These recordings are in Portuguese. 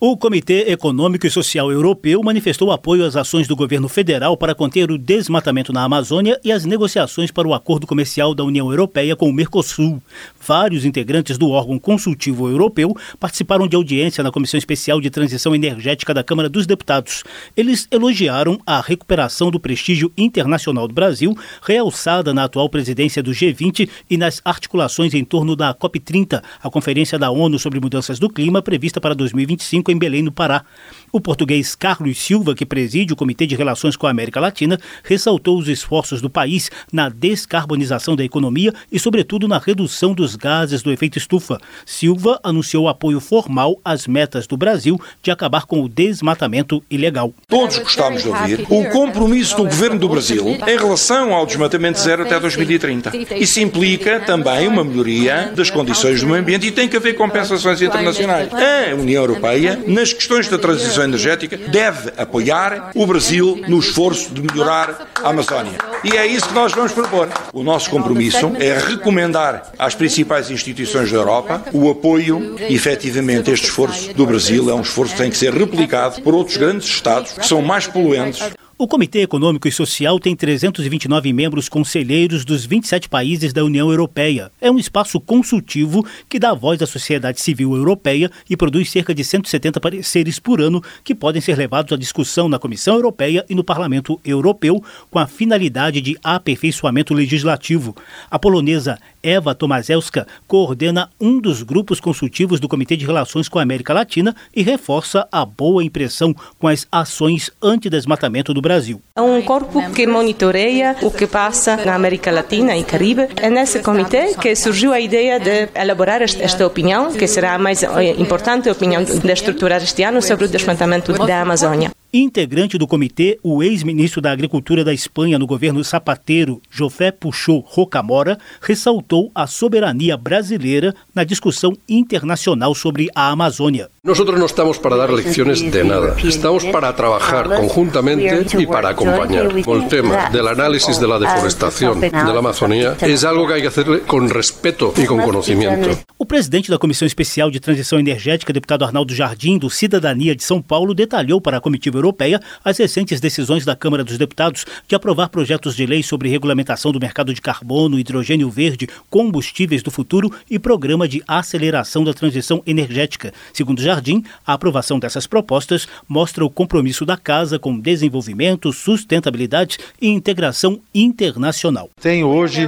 O Comitê Econômico e Social Europeu manifestou apoio às ações do governo federal para conter o desmatamento na Amazônia e as negociações para o acordo comercial da União Europeia com o Mercosul. Vários integrantes do órgão consultivo europeu participaram de audiência na Comissão Especial de Transição Energética da Câmara dos Deputados. Eles elogiaram a recuperação do prestígio internacional do Brasil, realçada na atual presidência do G20 e nas articulações em torno da COP30, a Conferência da ONU sobre Mudanças do Clima, prevista para 2025 em Belém, no Pará. O português Carlos Silva, que preside o Comitê de Relações com a América Latina, ressaltou os esforços do país na descarbonização da economia e, sobretudo, na redução dos gases do efeito estufa. Silva anunciou apoio formal às metas do Brasil de acabar com o desmatamento ilegal. Todos gostamos de ouvir o compromisso do governo do Brasil em relação ao desmatamento zero até 2030. Isso implica também uma melhoria das condições do meio ambiente e tem que haver compensações internacionais. A União Europeia, nas questões da transição energética, deve apoiar o Brasil no esforço de melhorar a Amazónia. E é isso que nós vamos propor. O nosso compromisso é recomendar às principais instituições da Europa o apoio e, efetivamente, este esforço do Brasil é um esforço que tem que ser replicado por outros grandes Estados que são mais poluentes. O Comitê Econômico e Social tem 329 membros conselheiros dos 27 países da União Europeia. É um espaço consultivo que dá voz à sociedade civil europeia e produz cerca de 170 pareceres por ano que podem ser levados à discussão na Comissão Europeia e no Parlamento Europeu com a finalidade de aperfeiçoamento legislativo. A polonesa Ewa Tomaszewska coordena um dos grupos consultivos do Comitê de Relações com a América Latina e reforça a boa impressão com as ações antidesmatamento do Brasil. É um corpo que monitoreia o que passa na América Latina e Caribe. É nesse comitê que surgiu a ideia de elaborar esta opinião, que será a mais importante opinião de estruturar este ano sobre o desmatamento da Amazônia. Integrante do comitê, o ex-ministro da Agricultura da Espanha no governo Zapatero, José Puchó Rocamora, ressaltou a soberania brasileira na discussão internacional sobre a Amazônia. Nosotros no estamos para dar lecciones de nada, estamos para trabajar conjuntamente y para acompañar. El tema del análisis de la deforestación de la Amazonía es algo que hay que hacer con respeto y con conocimiento. O presidente da Comissão Especial de Transição Energética, deputado Arnaldo Jardim, do Cidadania de São Paulo, detalhou para a comitiva europeia as recentes decisões da Câmara dos Deputados de aprovar projetos de lei sobre regulamentação do mercado de carbono, hidrogênio verde, combustíveis do futuro e programa de aceleração da transição energética. Segundo Jardim, a aprovação dessas propostas mostra o compromisso da Casa com desenvolvimento, sustentabilidade e integração internacional. Tem hoje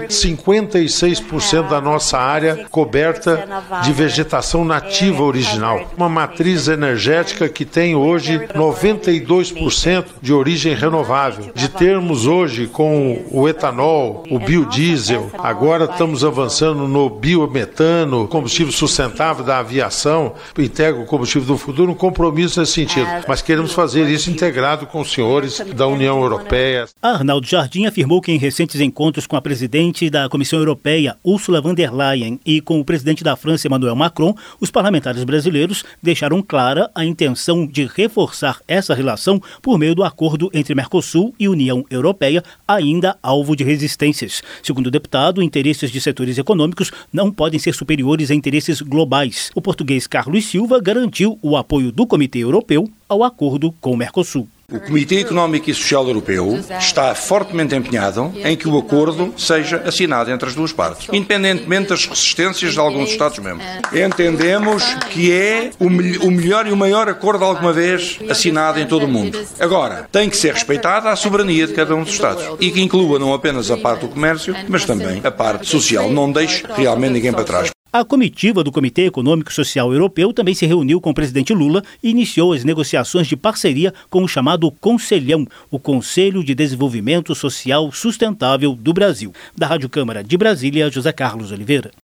56% da nossa área coberta de vegetação nativa original. Uma matriz energética que tem hoje 92% de origem renovável. De termos hoje com o etanol, o biodiesel, agora estamos avançando no biometano, combustível sustentável da aviação, integra o combustível do futuro, um compromisso nesse sentido. Mas queremos fazer isso integrado com os senhores da União Europeia. Arnaldo Jardim afirmou que em recentes encontros com a presidente da Comissão Europeia, Ursula von der Leyen, e com o presidente da França, Emmanuel Macron, os parlamentares brasileiros deixaram clara a intenção de reforçar essa relação por meio do acordo entre Mercosul e União Europeia, ainda alvo de resistências. Segundo o deputado, interesses de setores econômicos não podem ser superiores a interesses globais. O português Carlos Silva garantiu o apoio do Comitê Europeu ao acordo com o Mercosul. O Comitê Económico e Social Europeu está fortemente empenhado em que o acordo seja assinado entre as duas partes, independentemente das resistências de alguns Estados-membros. Entendemos que é o melhor e o maior acordo alguma vez assinado em todo o mundo. Agora, tem que ser respeitada a soberania de cada um dos Estados e que inclua não apenas a parte do comércio, mas também a parte social. Não deixe realmente ninguém para trás. A comitiva do Comitê Econômico e Social Europeu também se reuniu com o presidente Lula e iniciou as negociações de parceria com o chamado Conselhão, o Conselho de Desenvolvimento Social Sustentável do Brasil. Da Rádio Câmara de Brasília, José Carlos Oliveira.